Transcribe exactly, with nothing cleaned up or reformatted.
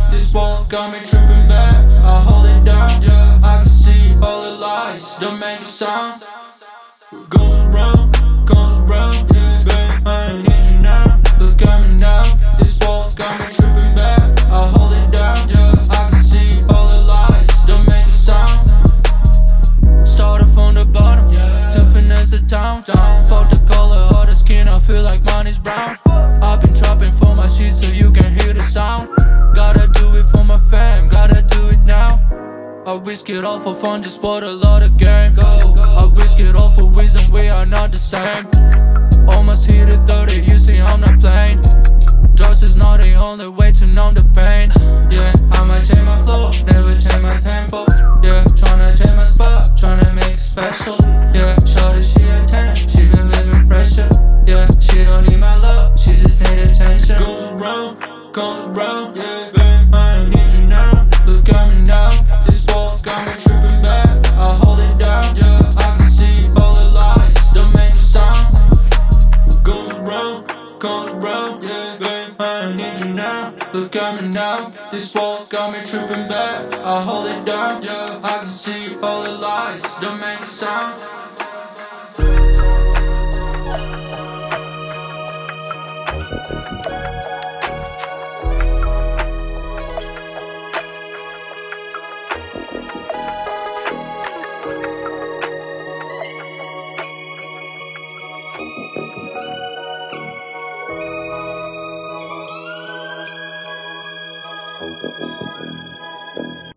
This wall got me tripping back. I hold it down, yeah. I can see all the lies, don't make a sound. Goes around, goes around, yeah, babe, I need you now. Look at me now. This wall got me tripping back. I hold it down, yeah. I can see all the lies, don't make a sound. Started from the bottom, yeah, to finesse the town. Fuck the color of the skin, I feel like mine is brown. I've been trapping for my shit so you can hear the sound. Gotta do it for my fam, gotta do it now. I risk it all for fun, just for the lot of game. I risk it all for reason we are not the same. Almost hit it thirty, you see I'm not playing. Drugs is not the only way to numb the pain. Yeah, I might change my flow, never change my tempo. Yeah, tryna change my spot, tryna make it special. Yeah, shorty she a ten, she been living pressure. Yeah, she don't need my love, she just need attention. Goes around, goes around, yeah, babe, I need you now. Look at me now, this wall got me tripping back. I hold it down, yeah, I can see all the lies, don't make a sound. Goes around, goes around, yeah, babe, I need you now. Look at me now, this wall got me tripping back. I hold it down, yeah, I can see all the lies, don't make a sound.